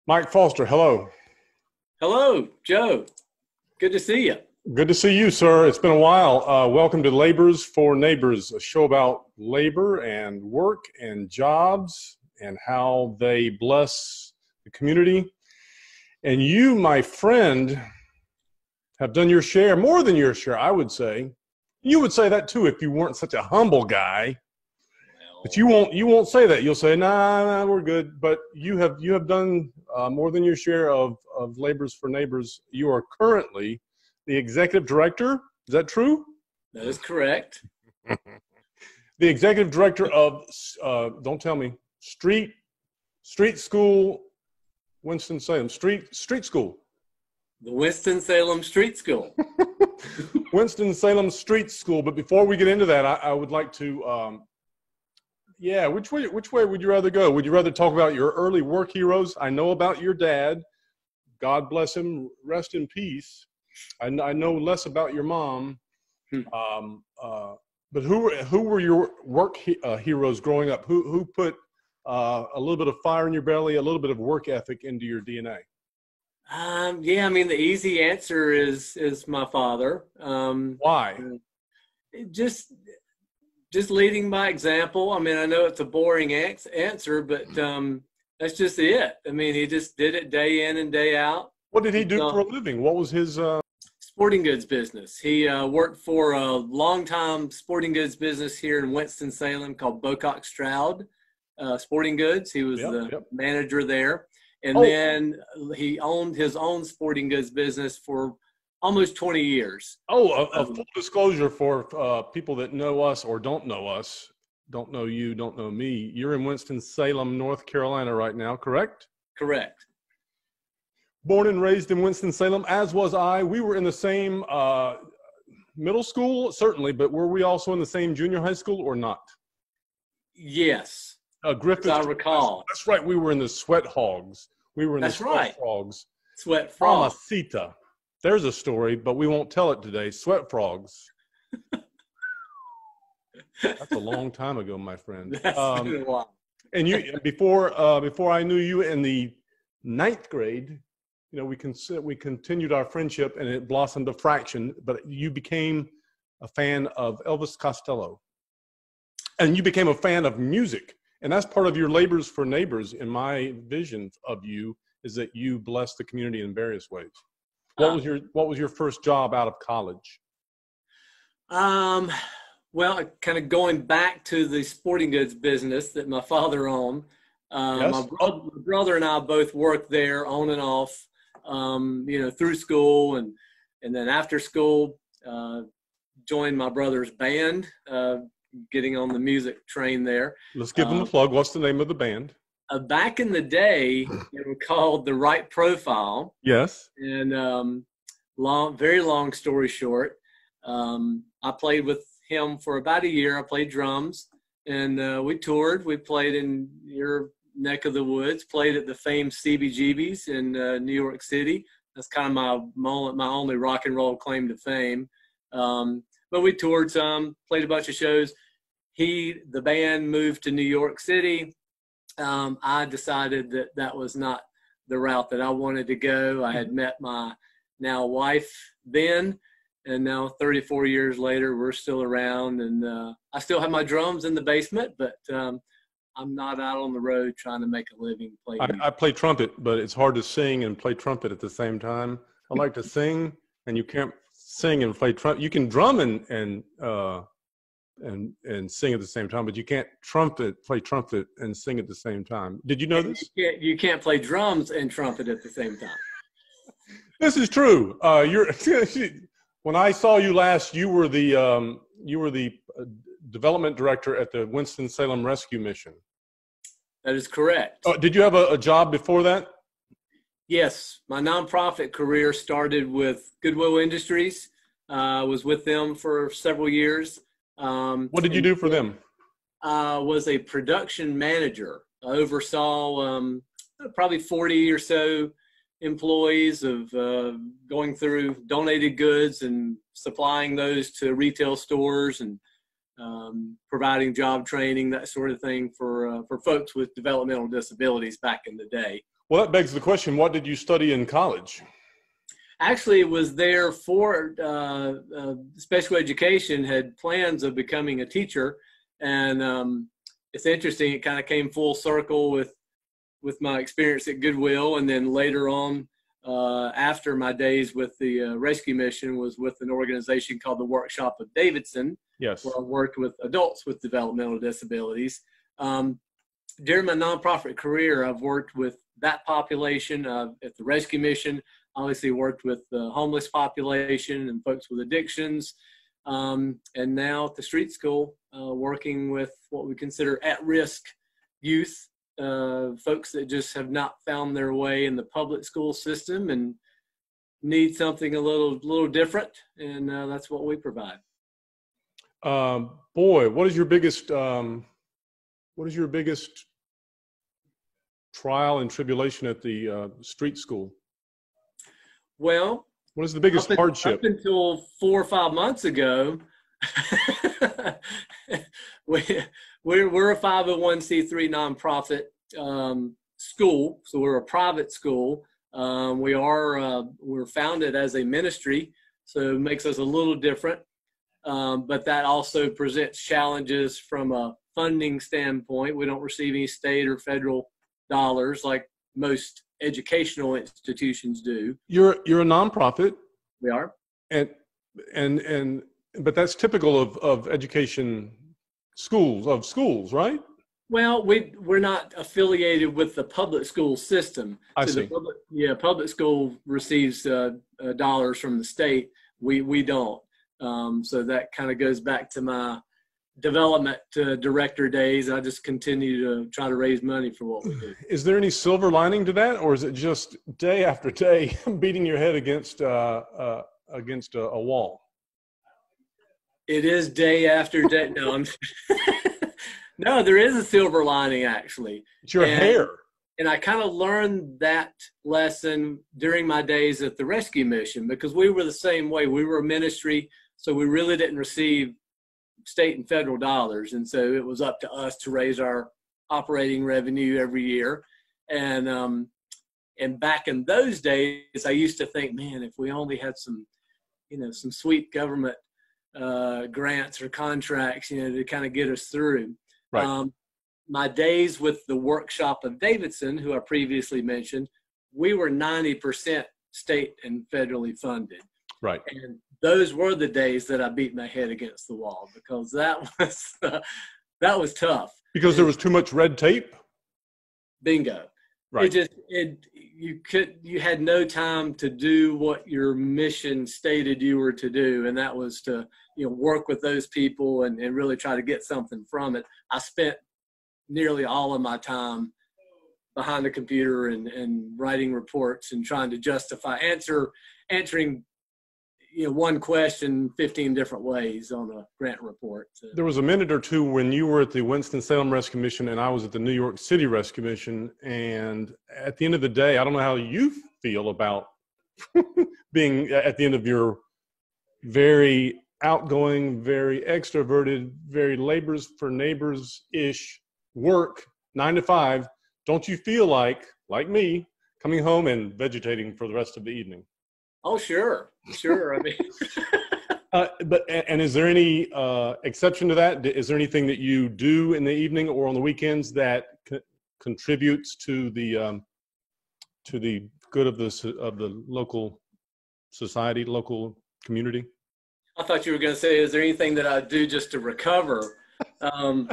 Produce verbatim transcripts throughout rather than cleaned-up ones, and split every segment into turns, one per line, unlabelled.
Mike Foster, hello.
Hello, Joe. Good to see you.
Good to see you, sir. It's been a while. Uh, welcome to Laborers for Neighbors, a show about labor and work and jobs and how they bless the community. And you, my friend, have done your share, more than your share, I would say. You would say that too if you weren't such a humble guy. But you won't. You won't say that. You'll say, "Nah, nah, we're good." But you have you have done uh, more than your share of of Laborers for Neighbors. You are currently the executive director. Is that true?
That is correct.
The executive director of uh, don't tell me street street school, Winston-Salem street street school.
The Winston-Salem Street School.
Winston-Salem Street School. But before we get into that, I, I would like to. Um, Yeah, which way which way would you rather go? Would you rather talk about your early work heroes? I know about your dad. God bless him. Rest in peace. I, I know less about your mom.
Hmm.
Um, uh, but who were who were your work he, uh, heroes growing up? Who who put uh, a little bit of fire in your belly, a little bit of work ethic into your D N A?
Um, yeah, I mean the easy answer is is my father. Um,
Why?
Just. Just leading by example. I mean, I know it's a boring answer, but um, that's just it. I mean, he just did it day in and day out.
What did he do
So,
for a living? What was his? Uh...
Sporting goods business. He uh, worked for a long-time sporting goods business here in Winston-Salem called Bocock Stroud uh, Sporting Goods. He was
Yep,
the
yep.
manager there. And
Oh.
then he owned his own sporting goods business for almost twenty years.
Oh, a, a full disclosure for uh, people that know us or don't know us, don't know you, don't know me. You're in Winston-Salem, North Carolina right now, correct?
Correct.
Born and raised in Winston-Salem, as was I. We were in the same uh, middle school, certainly, but were we also in the same junior high school or not?
Yes.
Uh, Griffith.
As I recall.
That's right. We were in the Sweat Hogs. We were in
That's
the Sweat
right.
Frogs.
Sweat Frog.
Mamacita. There's a story, but we won't tell it today. Sweat Frogs. That's a long time ago, my friend.
That's
Um,
been a while.
and you before uh, before I knew you in the ninth grade, you know, we con- we continued our friendship, and it blossomed to fraction. But you became a fan of Elvis Costello, and you became a fan of music, and that's part of your labors for neighbors. In my vision of you, is that you bless the community in various ways. What was your What was your first job out of college?
Um, well, kind of going back to the sporting goods business that my father owned. Um,
Yes.
my, bro- my brother and I both worked there on and off, um, you know, through school and and then after school, uh, joined my brother's band, uh, getting on the music train there.
Let's give them
Um,
a plug. What's the name of the band?
Uh, back in the day, they were called The Right Profile.
Yes.
And um, long, very long story short, um, I played with him for about a year. I played drums, and uh, we toured. We played in your neck of the woods, played at the famed C B G B's in uh, New York City. That's kind of my, my my only rock and roll claim to fame. Um, but we toured some, played a bunch of shows. He, the band, moved to New York City. Um, I decided that that was not the route that I wanted to go. I had met my now wife then, and now thirty-four years later, we're still around, and uh, I still have my drums in the basement, but um, I'm not out on the road trying to make a living playing
I,
music.
I play trumpet, but it's hard to sing and play trumpet at the same time. I like to sing, and you can't sing and play trumpet. You can drum and and uh, and and sing at the same time, but you can't trumpet, play trumpet, and sing at the same time. Did you know
And
this?
You can't, you can't play drums and trumpet at the same time.
This is true. Uh, you're when I saw you last, you were the um, you were the uh, development director at the Winston-Salem Rescue Mission.
That is correct.
Oh, did you have a, a job before that?
Yes, my nonprofit career started with Goodwill Industries. I uh, was with them for several years. Um,
What did you do for them?
I was a production manager. I oversaw um, probably forty or so employees of uh, going through donated goods and supplying those to retail stores and um, providing job training, that sort of thing for uh, for folks with developmental disabilities back in the day.
Well, that begs the question, what did you study in college?
Actually, it was there for uh, uh, special education, had plans of becoming a teacher. And um, it's interesting, it kind of came full circle with, with my experience at Goodwill. And then later on, uh, after my days with the uh, rescue mission, was with an organization called the Workshop of Davidson,
Yes.
where I worked with adults with developmental disabilities. Um, during my nonprofit career, I've worked with that population uh, at the rescue mission. Obviously worked with the homeless population and folks with addictions. Um, and now at the street school, uh, working with what we consider at-risk youth, uh, folks that just have not found their way in the public school system and need something a little, little different. And uh, that's what we provide.
Um, boy, what is your biggest, um, what is your biggest trial and tribulation at the uh, street school?
Well,
what is the biggest
up
hardship?
Up until four or five months ago, we, we're, we're a five oh one c three nonprofit um, school, so we're a private school. Um, we are uh, we're founded as a ministry, so it makes us a little different. Um, but that also presents challenges from a funding standpoint. We don't receive any state or federal dollars like most educational institutions do.
You're you're a nonprofit.
We are.
And and and but that's typical of of education schools of schools, right?
Well, we we're not affiliated with the public school system.
I
so
see.
The public, yeah, public school receives uh, uh, dollars from the state. We we don't. Um, so that kind of goes back to my development uh, director days. I just continue to try to raise money for what we do.
Is there any silver lining to that, or is it just day after day beating your head against uh, uh, against a, a wall?
It is day after day. No, I'm no, there is a silver lining actually.
It's your
and,
hair.
And I kind of learned that lesson during my days at the rescue mission, because we were the same way. We were a ministry, so we really didn't receive state and federal dollars. And so it was up to us to raise our operating revenue every year. And, um, and back in those days, I used to think, man, if we only had some, you know, some sweet government uh, grants or contracts, you know, to kind of get us through.
Right.
Um, my days with the Workshop of Davidson, who I previously mentioned, we were ninety percent state and federally funded.
Right.
And those were the days that I beat my head against the wall, because that was uh, that was tough.
Because there was too much red tape.
Bingo.
Right.
It just it you could you had no time to do what your mission stated you were to do, and that was to you know work with those people and, and really try to get something from it. I spent nearly all of my time behind the computer and, and writing reports and trying to justify answer answering you know, one question fifteen different ways on a grant report. So.
There was a minute or two when you were at the Winston-Salem Rescue Mission and I was at the New York City Rescue Mission. And at the end of the day, I don't know how you feel about being at the end of your very outgoing, very extroverted, very labors for neighbors-ish work, nine to five. Don't you feel like, like me, coming home and vegetating for the rest of the evening?
Oh, sure. Sure. I mean,
uh, but, and is there any uh, exception to that? Is there anything that you do in the evening or on the weekends that co- contributes to the, um, to the good of the, of the local society, local community?
I thought you were going to say, is there anything that I do just to recover? Um,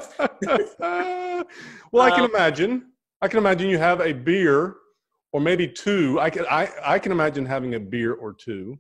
well, I can
um,
imagine, I can imagine you have a beer or maybe two. I can, I, I can imagine having a beer or two.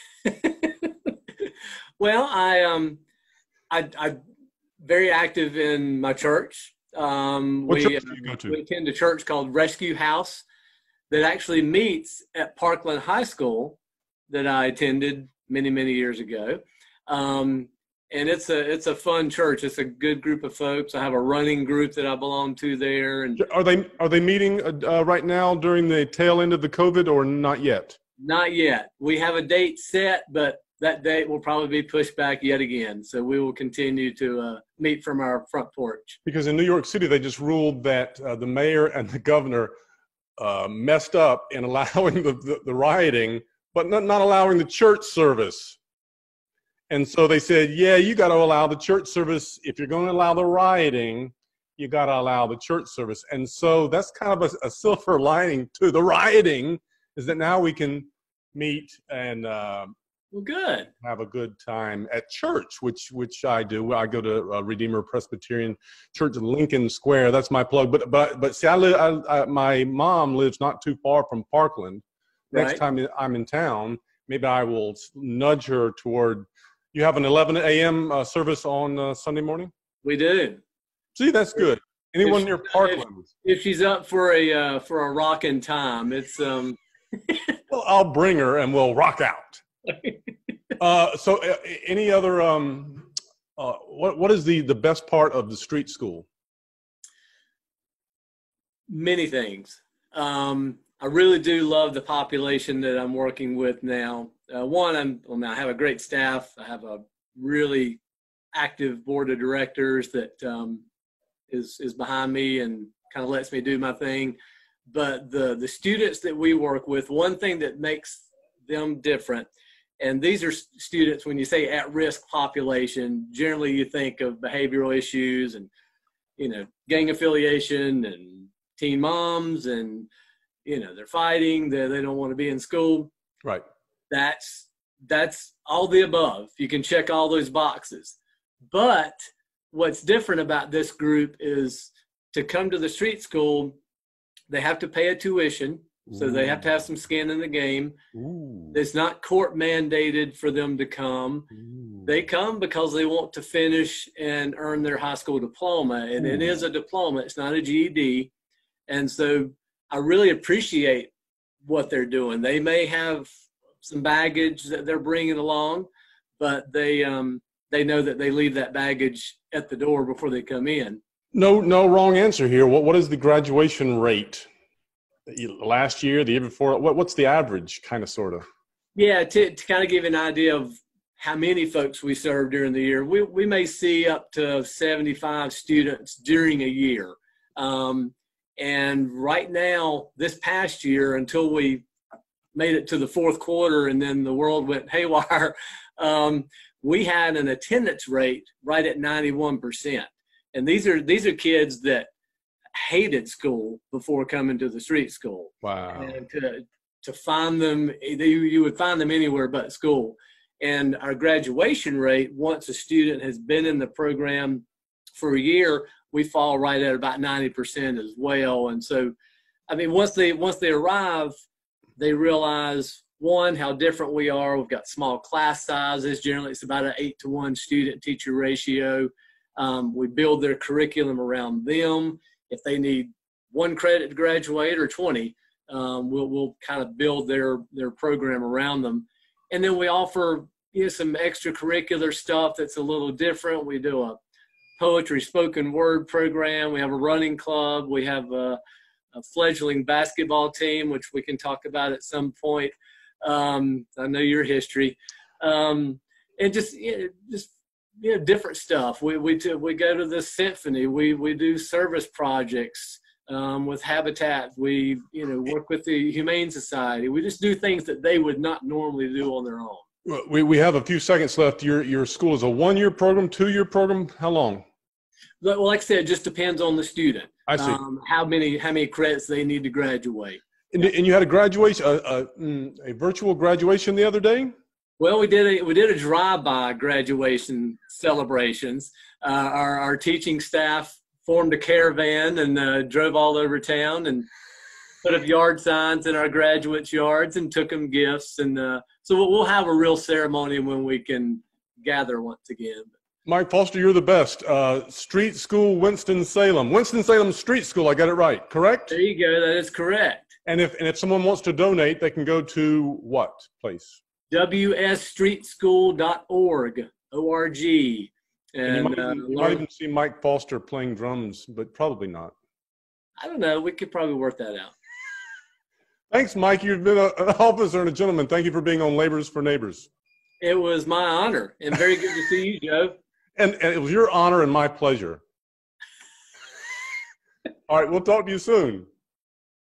Well, I, um, I, I'm very active in my church. Um,
what
we,
church do you go to?
We attend a church called Rescue House that actually meets at Parkland High School that I attended many, many years ago. Um, and it's a, it's a fun church. It's a good group of folks. I have a running group that I belong to there. And
Are they, are they meeting uh, right now during the tail end of the COVID or not yet?
Not yet. We have a date set, but that date will probably be pushed back yet again. So we will continue to uh, meet from our front porch.
Because in New York City, they just ruled that uh, the mayor and the governor uh, messed up in allowing the, the, the rioting, but not, not allowing the church service. And so they said, yeah, you got to allow the church service. If you're going to allow the rioting, you got to allow the church service. And so that's kind of a, a silver lining to the rioting, is that now we can meet and uh,
well, good.
have a good time at church, which which I do. I go to uh, Redeemer Presbyterian Church in Lincoln Square. That's my plug. But but but see, I live. I, I, my mom lives not too far from Parkland. Next
Right.
time I'm in town, maybe I will nudge her toward. You have an eleven a m uh, service on uh, Sunday morning?
We do.
See, that's good. Anyone
If-
near Parkland?
If she's up for a uh, for a rocking time, it's um.
Well, I'll bring her and we'll rock out. uh, so, uh, any other? Um, uh, what what is the the best part of the street school?
Many things. Um, I really do love the population that I'm working with now. Uh, one, I'm well, now I have a great staff. I have a really active board of directors that um, is is behind me and kind of lets me do my thing. But the the students that we work with, one thing that makes them different, and these are students, when you say at-risk population, generally you think of behavioral issues and, you know, gang affiliation and teen moms and, you know, they're fighting, they they don't want to be in school.
Right.
That's that's all the above. You can check all those boxes. But what's different about this group is to come to the street school, they have to pay a tuition. So they have to have some skin in the game.
Ooh.
It's not court mandated for them to come.
Ooh.
They come because they want to finish and earn their high school diploma. And it is a diploma. It's not a G E D. And so I really appreciate what they're doing. They may have some baggage that they're bringing along, but they um, they know that they leave that baggage at the door before they come in.
No, no wrong answer here. What what is the graduation rate? Last year, the year before, what what's the average, kind of, sort of?
Yeah, to, to kind of give you an idea of how many folks we serve during the year, we we may see up to seventy-five students during a year. Um, and right now, this past year, until we made it to the fourth quarter and then the world went haywire, um, we had an attendance rate right at ninety-one percent. And these are these are kids that hated school before coming to the street school.
Wow.
And to, to find them, you, you would find them anywhere but school. And our graduation rate, once a student has been in the program for a year, we fall right at about ninety percent as well. And so, I mean, once they once they arrive, they realize, one, how different we are. We've got small class sizes. Generally, it's about an eight to one student-teacher ratio. Um, we build their curriculum around them. If they need one credit to graduate or twenty, um, we'll we'll kind of build their their program around them. And then we offer, you know, some extracurricular stuff that's a little different. We do a poetry spoken word program. We have a running club. We have a, a fledgling basketball team, which we can talk about at some point. Um, I know your history. Um, and just, you know, just, you know, different stuff. We we do, we go to the symphony. We we do service projects um, with Habitat. We you know work with the Humane Society. We just do things that they would not normally do on their own.
We we have a few seconds left. Your your school is a one-year program, two-year program. How long?
Well, like I said, it just depends on the student.
I see.
Um, how many how many credits they need to graduate.
And, and you had a graduation, a, a, mm, a virtual graduation the other day?
Well, we did a we did a drive-by graduation celebrations. Uh, our our teaching staff formed a caravan and uh, drove all over town and put up yard signs in our graduates' yards and took them gifts. And uh, so we'll, we'll have a real ceremony when we can gather once again.
Mike Foster, you're the best. Uh, Street School, Winston-Salem. Winston-Salem Street School, I got it right, correct?
There you go. That is correct.
And if and if someone wants to donate, they can go to what place?
W S street school dot org, O R G. And,
And you, might,
uh,
even- you
learn-
might even see Mike Foster playing drums, but probably not.
I don't know. We could probably work that out.
Thanks, Mike. You've been a, an officer and a gentleman. Thank you for being on Laborers for Neighbors.
It was my honor and very good to see you, Joe.
And, and it was your honor and my pleasure. All right, we'll talk to you soon.